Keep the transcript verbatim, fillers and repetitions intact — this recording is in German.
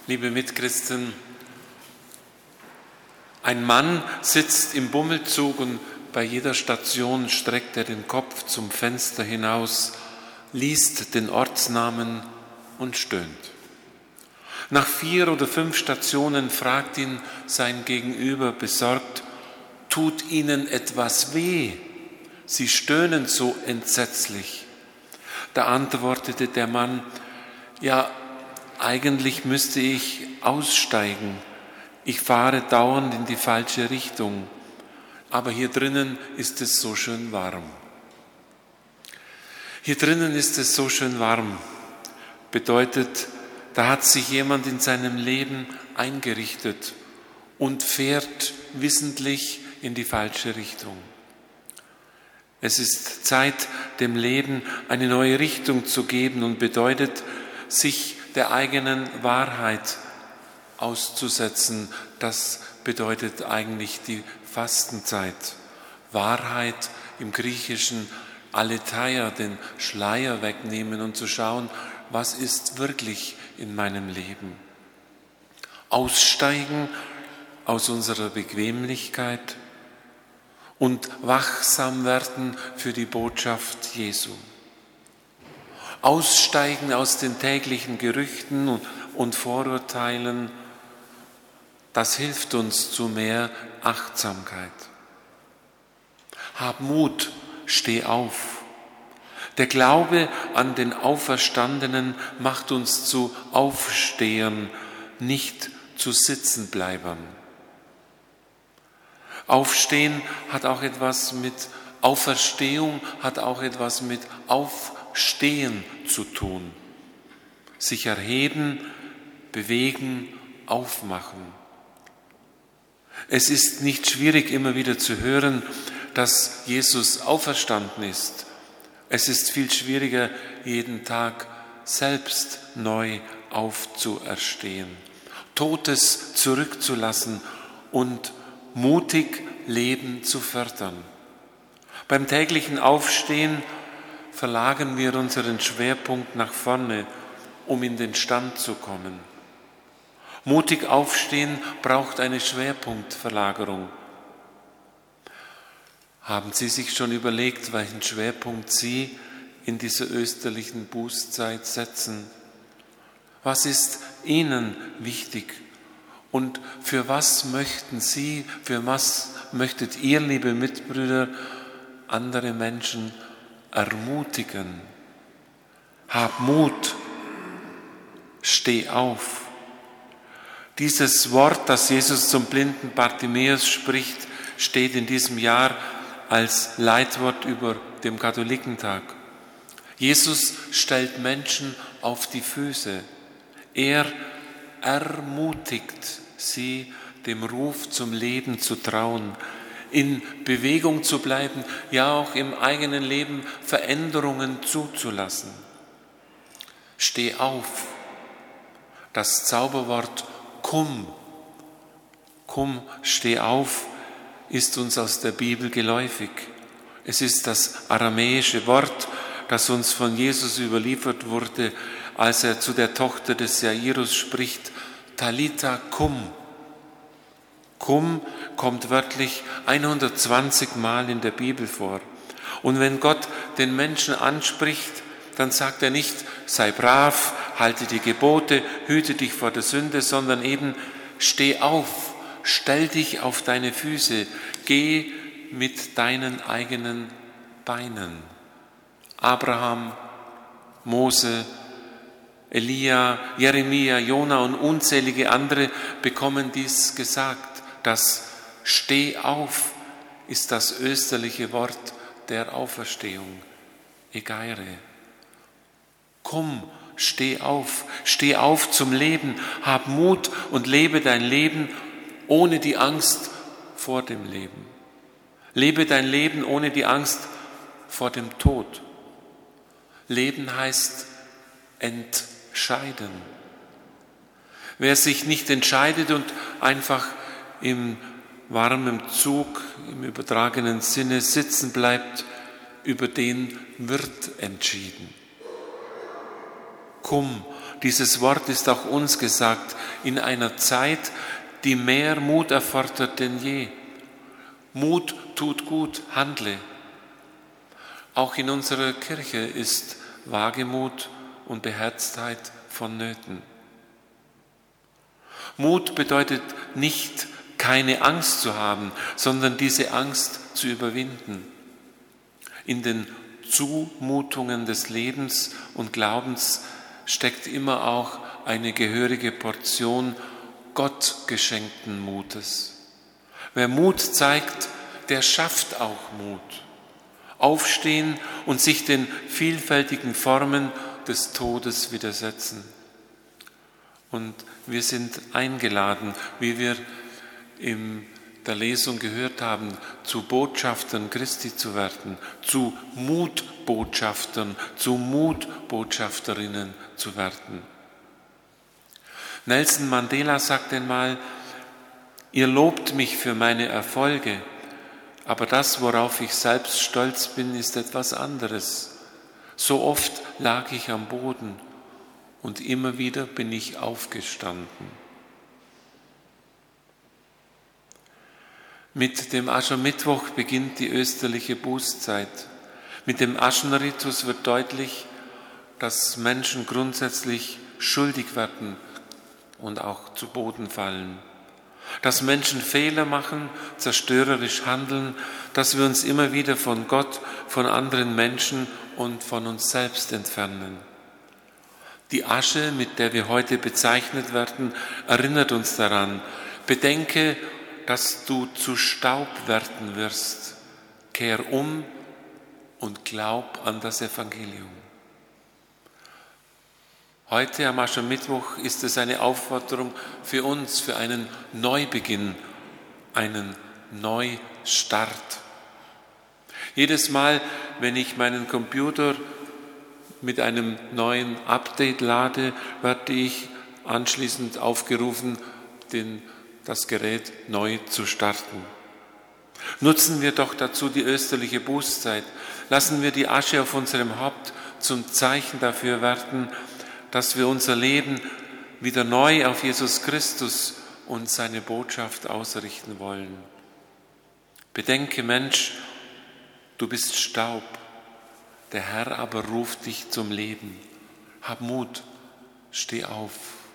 Liebe Mitchristen, ein Mann sitzt im Bummelzug und bei jeder Station streckt er den Kopf zum Fenster hinaus, liest den Ortsnamen und stöhnt. Nach vier oder fünf Stationen fragt ihn sein Gegenüber besorgt: Tut Ihnen etwas weh? Sie stöhnen so entsetzlich. Da antwortete der Mann: Ja, eigentlich müsste ich aussteigen. Ich fahre dauernd in die falsche Richtung. Aber hier drinnen ist es so schön warm. Hier drinnen ist es so schön warm. Bedeutet, da hat sich jemand in seinem Leben eingerichtet und fährt wissentlich in die falsche Richtung. Es ist Zeit, dem Leben eine neue Richtung zu geben und bedeutet, sich der eigenen Wahrheit auszusetzen. Das bedeutet eigentlich die Fastenzeit. Wahrheit im Griechischen Aletheia, den Schleier wegnehmen und zu schauen, was ist wirklich in meinem Leben. Aussteigen aus unserer Bequemlichkeit und wachsam werden für die Botschaft Jesu. Aussteigen aus den täglichen Gerüchten und Vorurteilen, das hilft uns zu mehr Achtsamkeit. Hab Mut, steh auf. Der Glaube an den Auferstandenen macht uns zu Aufstehern, nicht zu Sitzenbleibern. Aufstehen hat auch etwas mit Auferstehung, hat auch etwas mit Aufstehen zu tun. Sich erheben, bewegen, aufmachen. Es ist nicht schwierig, immer wieder zu hören, dass Jesus auferstanden ist. Es ist viel schwieriger, jeden Tag selbst neu aufzuerstehen, Totes zurückzulassen und mutig Leben zu fördern. Beim täglichen Aufstehen verlagern wir unseren Schwerpunkt nach vorne, um in den Stand zu kommen. Mutig aufstehen braucht eine Schwerpunktverlagerung. Haben Sie sich schon überlegt, welchen Schwerpunkt Sie in dieser österlichen Bußzeit setzen? Was ist Ihnen wichtig? Und für was möchten Sie, für was möchtet ihr, liebe Mitbrüder, andere Menschen ermutigen? Hab Mut, steh auf. Dieses Wort, das Jesus zum blinden Bartimäus spricht, steht in diesem Jahr als Leitwort über dem Katholikentag. Jesus stellt Menschen auf die Füße. Er ermutigt sie, dem Ruf zum Leben zu trauen, in Bewegung zu bleiben, ja auch im eigenen Leben Veränderungen zuzulassen. Steh auf. Das Zauberwort Komm, komm, steh auf, ist uns aus der Bibel geläufig. Es ist das aramäische Wort, das uns von Jesus überliefert wurde, als er zu der Tochter des Jairus spricht: Talitha kum. Kum kommt wörtlich hundertzwanzig Mal in der Bibel vor. Und wenn Gott den Menschen anspricht, dann sagt er nicht: sei brav, halte die Gebote, hüte dich vor der Sünde, sondern eben: steh auf, stell dich auf deine Füße, geh mit deinen eigenen Beinen. Abraham, Mose, Elia, Jeremia, Jona und unzählige andere bekommen dies gesagt. Das Steh auf ist das österliche Wort der Auferstehung, Egeire. Komm, steh auf, steh auf zum Leben, hab Mut und lebe dein Leben ohne die Angst vor dem Leben. Lebe dein Leben ohne die Angst vor dem Tod. Leben heißt entscheiden. Wer sich nicht entscheidet und einfach im warmen Zug, im übertragenen Sinne sitzen bleibt, über den wird entschieden. Komm, Dieses Wort ist auch uns gesagt in einer Zeit, die mehr Mut erfordert denn je. Mut tut gut, handle. Auch in unserer Kirche ist Wagemut und Beherztheit vonnöten. Mut bedeutet nicht, keine Angst zu haben, sondern diese Angst zu überwinden. In den Zumutungen des Lebens und Glaubens steckt immer auch eine gehörige Portion Gott geschenkten Mutes. Wer Mut zeigt, der schafft auch Mut. Aufstehen und sich den vielfältigen Formen des Todes widersetzen. Und wir sind eingeladen, wie wir in der Lesung gehört haben, zu Botschaftern Christi zu werden, zu Mutbotschaftern, zu Mutbotschafterinnen zu werden. Nelson Mandela sagt einmal, ihr lobt mich für meine Erfolge, aber das, worauf ich selbst stolz bin, ist etwas anderes. So oft lag ich am Boden und immer wieder bin ich aufgestanden. Mit dem Aschermittwoch beginnt die österliche Bußzeit. Mit dem Aschenritus wird deutlich, dass Menschen grundsätzlich schuldig werden und auch zu Boden fallen. Dass Menschen Fehler machen, zerstörerisch handeln, dass wir uns immer wieder von Gott, von anderen Menschen und von uns selbst entfernen. Die Asche, mit der wir heute bezeichnet werden, erinnert uns daran. Bedenke, dass du zu Staub werden wirst. Kehr um und glaub an das Evangelium. Heute am Aschermittwoch ist es eine Aufforderung für uns, für einen Neubeginn, einen Neustart. Jedes Mal, wenn ich meinen Computer mit einem neuen Update lade, werde ich anschließend aufgerufen, den das Gerät neu zu starten. Nutzen wir doch dazu die österliche Bußzeit. Lassen wir die Asche auf unserem Haupt zum Zeichen dafür werden, dass wir unser Leben wieder neu auf Jesus Christus und seine Botschaft ausrichten wollen. Bedenke, Mensch, du bist Staub, der Herr aber ruft dich zum Leben. Hab Mut, steh auf.